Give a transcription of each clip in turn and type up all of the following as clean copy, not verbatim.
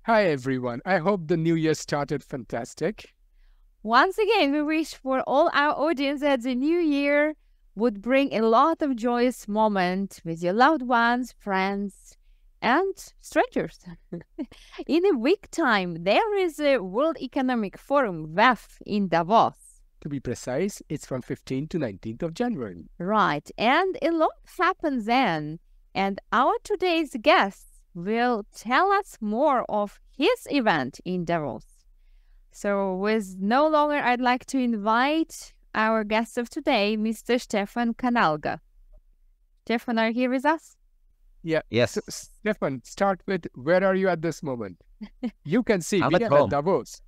Hi, everyone. I hope the new year started fantastic. Once again, we wish for all our audience that the new year would bring a lot of joyous moments with your loved ones, friends, and strangers. In a week time, there is a World Economic Forum, WEF, in Davos. To be precise, it's from 15th to 19th of January. Right, and a lot happens then. And our today's guest will tell us more of his event in Davos. So with no longer, I'd like to invite our guest of today, Mr. Stefan Kanalga. Stefan, are you here with us? Yeah. Yes. So, Stefan, start with where are you at this moment? You can see I'm we at are home. at Davos.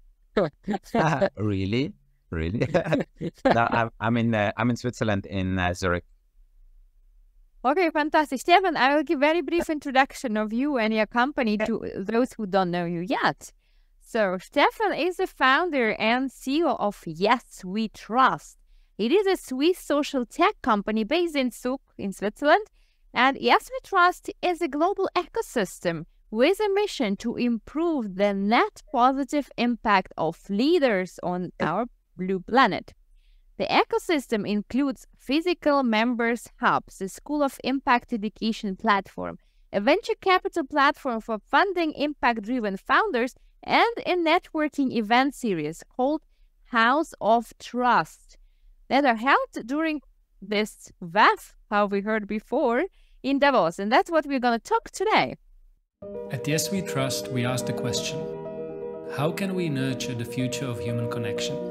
Really? No, I'm in Switzerland in Zurich. Okay, fantastic. Stefan, I will give a very brief introduction of you and your company to those who don't know you yet. So, Stefan is the founder and CEO of Yes We Trust. It is a Swiss social tech company based in Zug, in Switzerland. And Yes We Trust is a global ecosystem with a mission to improve the net positive impact of leaders on our blue planet. The ecosystem includes physical members hubs, a school of impact education platform, a venture capital platform for funding impact-driven founders, and a networking event series called House of Trust that are held during this WEF, how we heard before, in Davos. And that's what we're going to talk today. At Yes We Trust, we ask the question, how can we nurture the future of human connection?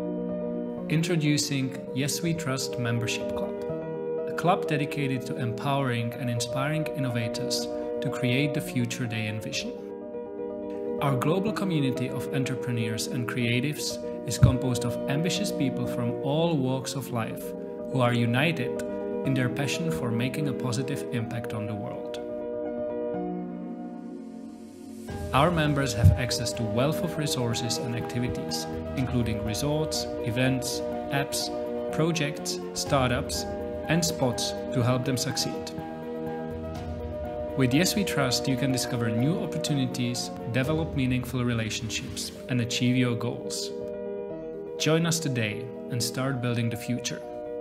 Introducing Yes We Trust Membership Club, a club dedicated to empowering and inspiring innovators to create the future they envision. Our global community of entrepreneurs and creatives is composed of ambitious people from all walks of life who are united in their passion for making a positive impact on the world. Our members have access to a wealth of resources and activities, including resorts, events, apps, projects, startups, and spots to help them succeed. With Yes We Trust, you can discover new opportunities, develop meaningful relationships, and achieve your goals. Join us today and start building the future.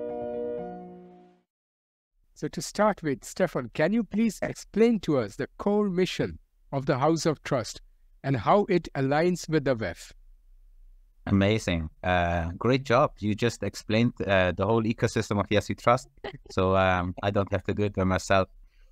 So to start with, Stefan, can you please explain to us the core mission of the House of Trust and how it aligns with the WEF? Amazing. Great job. You just explained the whole ecosystem of Yes We Trust. So I don't have to do it by myself.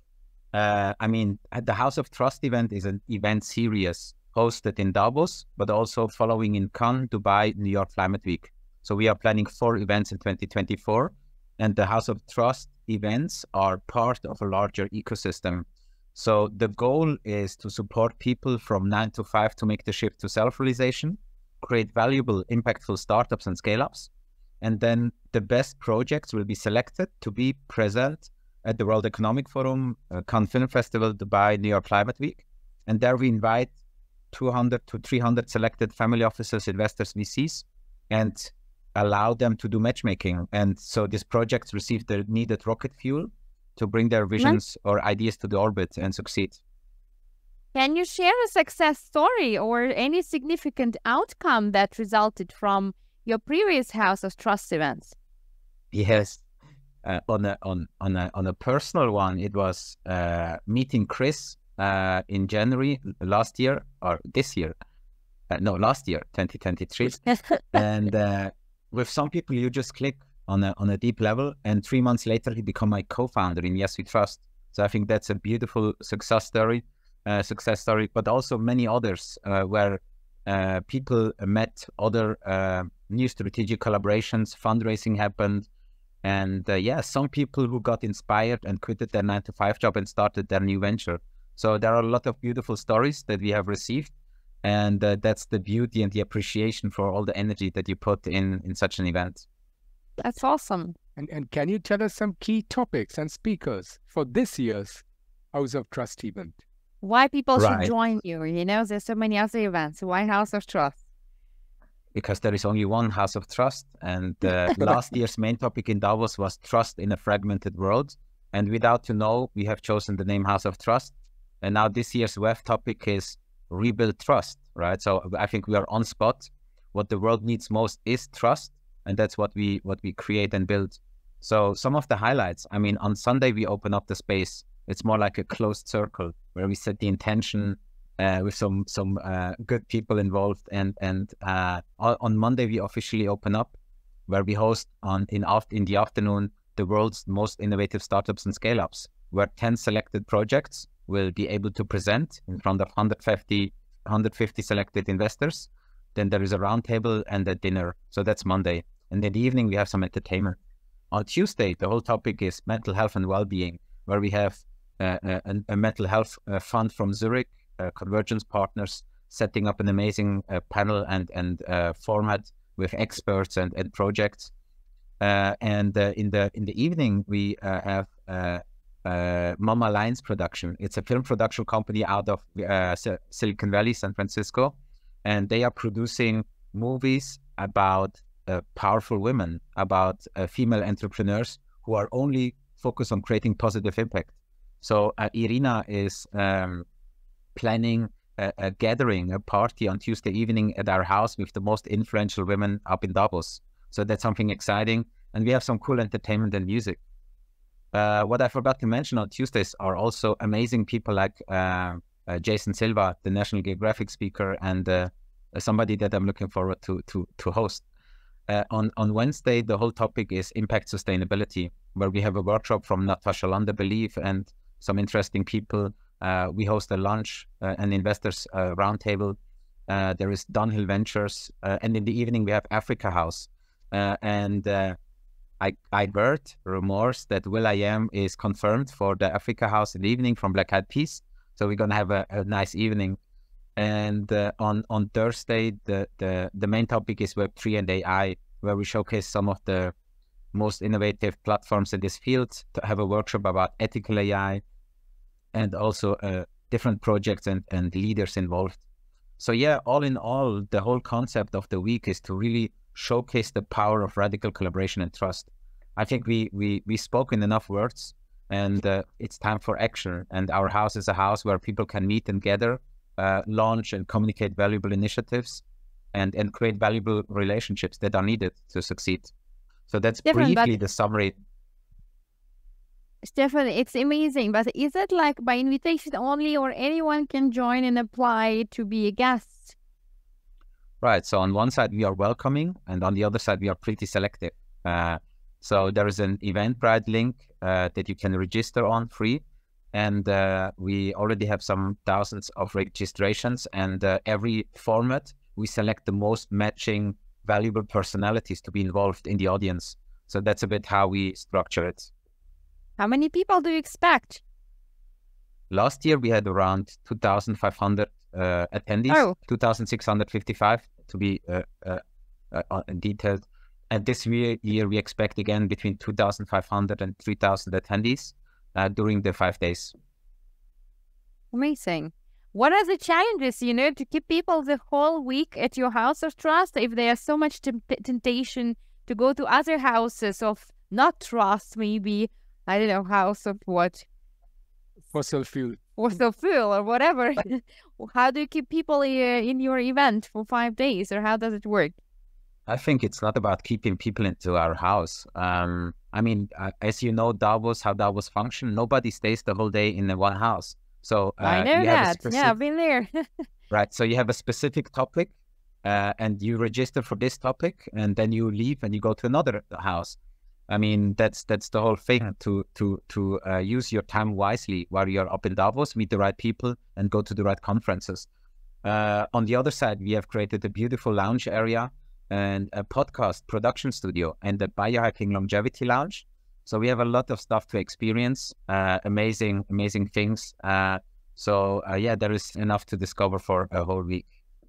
The House of Trust event is an event series hosted in Davos, but also following in Cannes, Dubai, New York Climate Week. So we are planning 4 events in 2024, and the House of Trust events are part of a larger ecosystem. So the goal is to support people from 9 to 5 to make the shift to self-realization, create valuable, impactful startups and scale-ups, and then the best projects will be selected to be present at the World Economic Forum, Cannes Film Festival, Dubai, New York Climate Week. And there we invite 200 to 300 selected family officers, investors, VCs, and allow them to do matchmaking. And so these projects receive the needed rocket fuel to bring their visions or ideas to the orbit and succeed. Can you share a success story or any significant outcome that resulted from your previous House of Trust events? Yes. On a personal one, it was meeting Chris in January last year, or this year. Last year, 2023. And with some people, you just click on a deep level, and 3 months later, he became my co-founder in Yes We Trust. So I think that's a beautiful success story, but also many others where people met other new strategic collaborations, fundraising happened, and some people who got inspired and quitted their 9-to-5 job and started their new venture. So there are a lot of beautiful stories that we have received, and that's the beauty and the appreciation for all the energy that you put in such an event. That's awesome. And can you tell us some key topics and speakers for this year's House of Trust event? Why people should join you? You know, there's so many other events. Why House of Trust? Because there is only one House of Trust. And last year's main topic in Davos was trust in a fragmented world. And without to know, we have chosen the name House of Trust. And now this year's WEF topic is rebuild trust, right? So I think we are on spot. What the world needs most is trust, and that's what we create and build. So some of the highlights, I mean, on Sunday we open up the space. It's more like a closed circle where we set the intention with some good people involved, and on Monday we officially open up, where we host in the afternoon the world's most innovative startups and scale-ups, where 10 selected projects will be able to present in front of 150 selected investors. Then there is a roundtable and a dinner. So that's Monday. And in the evening, we have some entertainment. On Tuesday, the whole topic is mental health and well-being, where we have a mental health fund from Zurich, Convergence Partners, setting up an amazing panel and format with experts and projects. And in the evening, we have Mama Lions Production. It's a film production company out of Silicon Valley, San Francisco, and they are producing movies about powerful women, about female entrepreneurs who are only focused on creating positive impact. So Irina is planning a gathering, a party on Tuesday evening at our house with the most influential women up in Davos. So that's something exciting. And we have some cool entertainment and music. What I forgot to mention on Tuesdays are also amazing people like Jason Silva, the National Geographic speaker, and somebody that I'm looking forward to host. On Wednesday, the whole topic is impact sustainability, where we have a workshop from Natasha Landa Believe and some interesting people. We host a lunch, an investors roundtable. There is Dunhill Ventures, and in the evening we have Africa House. I heard rumors that will.i.am is confirmed for the Africa House in the evening from Black Eyed Peas. So we're gonna have a nice evening. And on Thursday, the main topic is Web3 and AI, where we showcase some of the most innovative platforms in this field, to have a workshop about ethical AI, and also different projects and leaders involved. So yeah, all in all, the whole concept of the week is to really showcase the power of radical collaboration and trust. I think we spoke in enough words, and it's time for action. And our house is a house where people can meet and gather, launch and communicate valuable initiatives, and create valuable relationships that are needed to succeed. So that's briefly the summary. Stefan, it's amazing, but is it like by invitation only, or anyone can join and apply to be a guest? Right. So on one side we are welcoming, and on the other side we are pretty selective. So there is an Eventbrite link that you can register on free, and we already have some thousands of registrations. And every format we select the most matching, valuable personalities to be involved in the audience. So that's a bit how we structure it. How many people do you expect? Last year we had around 2,500 attendees, 2,655 to be detailed. And this year we expect again between 2,500 and 3,000 attendees during the 5 days. Amazing. What are the challenges, to keep people the whole week at your house of trust if there is so much temptation to go to other houses of not trust, maybe, I don't know, house of what? Fossil fuel. Fossil fuel or whatever. How do you keep people in your event for 5 days, or how does it work? I think it's not about keeping people into our house. I mean, as you know, how Davos function, nobody stays the whole day in the one house. So I know that. Yeah, I've been there. Right. So you have a specific topic, and you register for this topic, and then you leave and you go to another house. I mean, that's the whole thing, to use your time wisely while you're up in Davos, meet the right people, and go to the right conferences. On the other side, we have created a beautiful lounge area and a podcast production studio and the Biohacking Longevity Lounge. So we have a lot of stuff to experience, amazing things. Yeah, there is enough to discover for a whole week.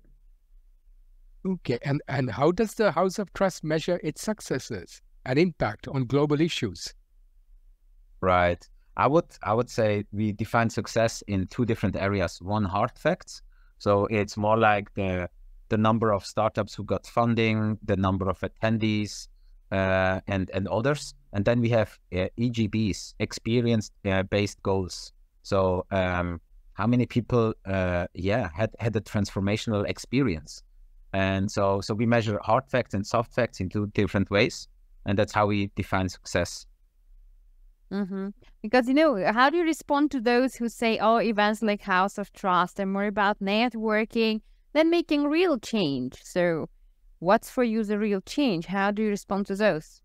Okay, and how does the House of Trust measure its successes and impact on global issues? Right. I would say we define success in two different areas. One, hard facts. So it's more like the number of startups who got funding, the number of attendees, and others. And then we have EGBs, experience-based goals. So how many people, had a transformational experience. And so we measure hard facts and soft facts in two different ways. And that's how we define success. Because, how do you respond to those who say, oh, events like House of Trust are more about networking than making real change? So what's for you the real change? How do you respond to those?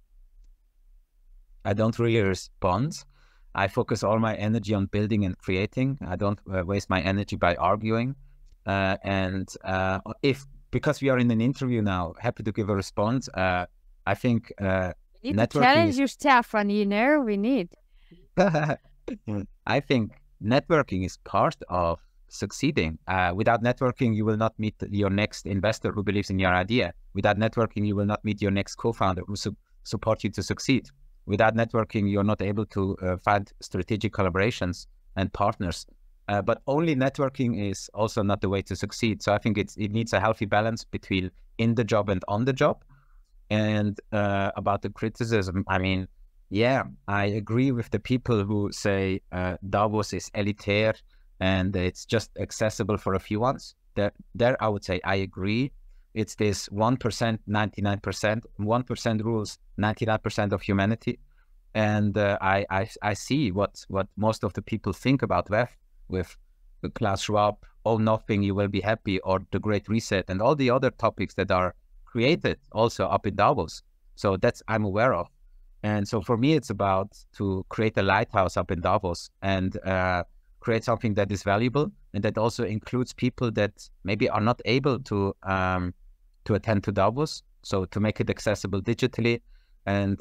I don't really respond. I focus all my energy on building and creating. I don't waste my energy by arguing. Because we are in an interview now, happy to give a response. I think you need to challenge your staff, and we need. I think networking is part of succeeding. Without networking, you will not meet your next investor who believes in your idea. Without networking, you will not meet your next co-founder who support you to succeed. Without networking, you're not able to find strategic collaborations and partners. But only networking is also not the way to succeed. So I think it needs a healthy balance between in the job and on the job. And about the criticism, I mean, yeah, I agree with the people who say Davos is elitaire and it's just accessible for a few ones. There I would say I agree. It's this 1%, 99%, 1% rules 99% of humanity. And I see what most of the people think about WEF with Klaus Schwab, oh, nothing, you will be happy, or the Great Reset, and all the other topics that are created also up in Davos. So that's I'm aware of. And so for me, it's about to create a lighthouse up in Davos and create something that is valuable and that also includes people that maybe are not able to attend to Davos. So to make it accessible digitally and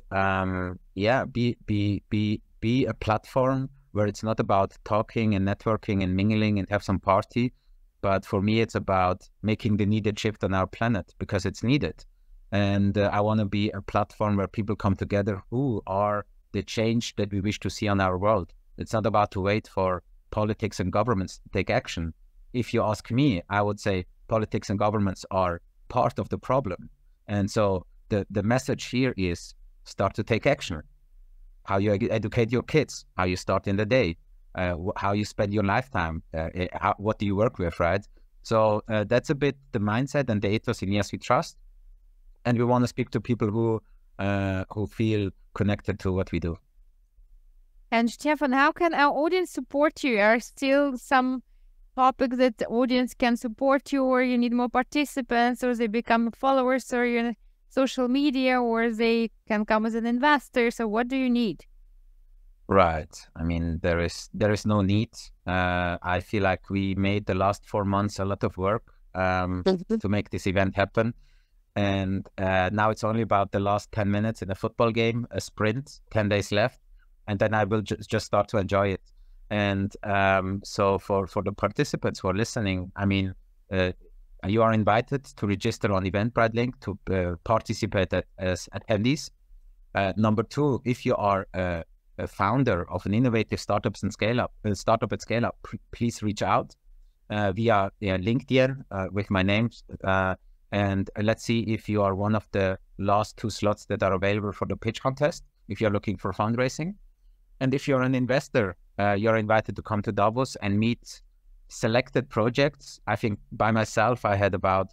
be a platform where it's not about talking and networking and mingling and have some party. But for me, it's about making the needed shift on our planet because it's needed. And I want to be a platform where people come together who are the change that we wish to see on our world. It's not about to wait for politics and governments to take action. If you ask me, I would say politics and governments are part of the problem. And so the message here is start to take action. How you educate your kids, how you start in the day, how you spend your lifetime, what do you work with, right? So that's a bit the mindset and the ethos in Yes, We Trust. And we want to speak to people who feel connected to what we do. And Stefan, how can our audience support you? Are still some topics that the audience can support you, or you need more participants, or they become followers, or you're social media, or they can come as an investor? So what do you need? Right. I mean, there is no need. I feel like we made the last 4 months a lot of work to make this event happen. And now it's only about the last 10 minutes in a football game, a sprint, 10 days left. And then I will just start to enjoy it. And so for the participants who are listening, I mean, you are invited to register on Eventbrite link to participate as attendees. Number 2, if you are a founder of an innovative startup at scale up, please reach out via LinkedIn with my name. And let's see if you are one of the last 2 slots that are available for the pitch contest, if you're looking for fundraising. And if you're an investor, you're invited to come to Davos and meet selected projects. I think by myself, I had about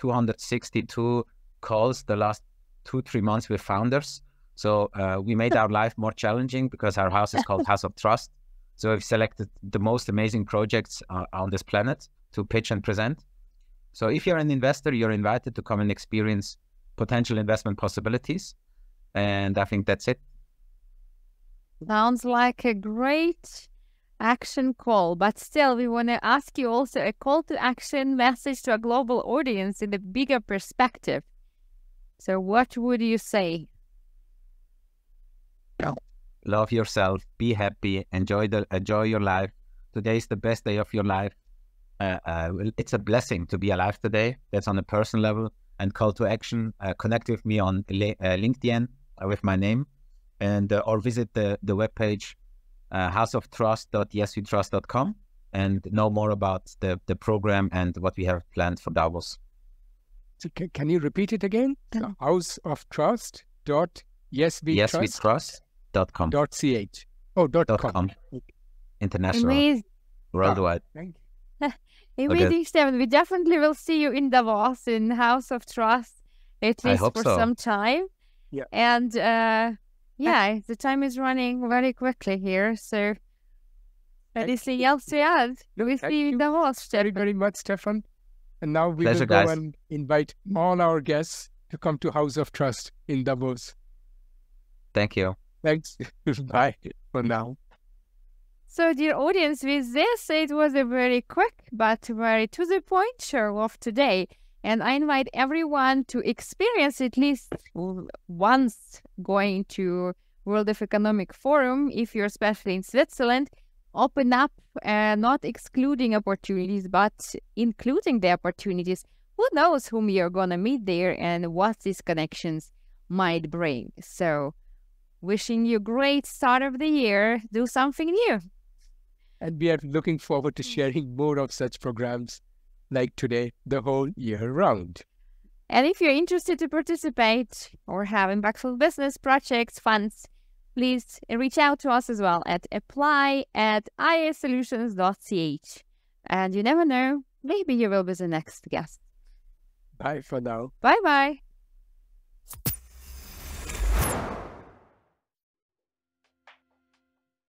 262 calls the last 2-3 months with founders. So we made our life more challenging because our house is called House of Trust. So we've selected the most amazing projects on this planet to pitch and present. So if you're an investor, you're invited to come and experience potential investment possibilities. And I think that's it. Sounds like a great action call, but still we want to ask you also a call to action message to a global audience in the bigger perspective. So what would you say? Love yourself, be happy, enjoy your life. Today is the best day of your life. It's a blessing to be alive today. That's on a personal level. And call to action, connect with me on LinkedIn with my name, and or visit the webpage houseoftrust.yeswetrust.com and know more about the program and what we have planned for Davos. So can you repeat it again? houseoftrust.yeswetrust.com. .ch. Oh, .com. International. Amazing. worldwide. Thank you. Amazing, Stefan. We definitely will see you in Davos, in House of Trust, at I least hope for so. some time. Yeah. And yeah, the time is running very quickly here. So anything else to add? We'll thank see you in you Davos, very, Stefan. very much, Stefan. And now we Pleasure, will go guys. and invite all our guests to come to House of Trust in Davos. Thank you. Thanks. Bye for now. So, dear audience, with this, it was a very quick but very to the point show of today. And I invite everyone to experience at least once going to World Economic Forum, if you're especially in Switzerland. Open up, not excluding opportunities, but including the opportunities. Who knows whom you're going to meet there and what these connections might bring. So, wishing you a great start of the year. Do something new. And we are looking forward to sharing more of such programs like today, the whole year round. And if you're interested to participate or have impactful business projects, funds, please reach out to us as well at apply@iasolutions.ch. And you never know, maybe you will be the next guest. Bye for now. Bye-bye.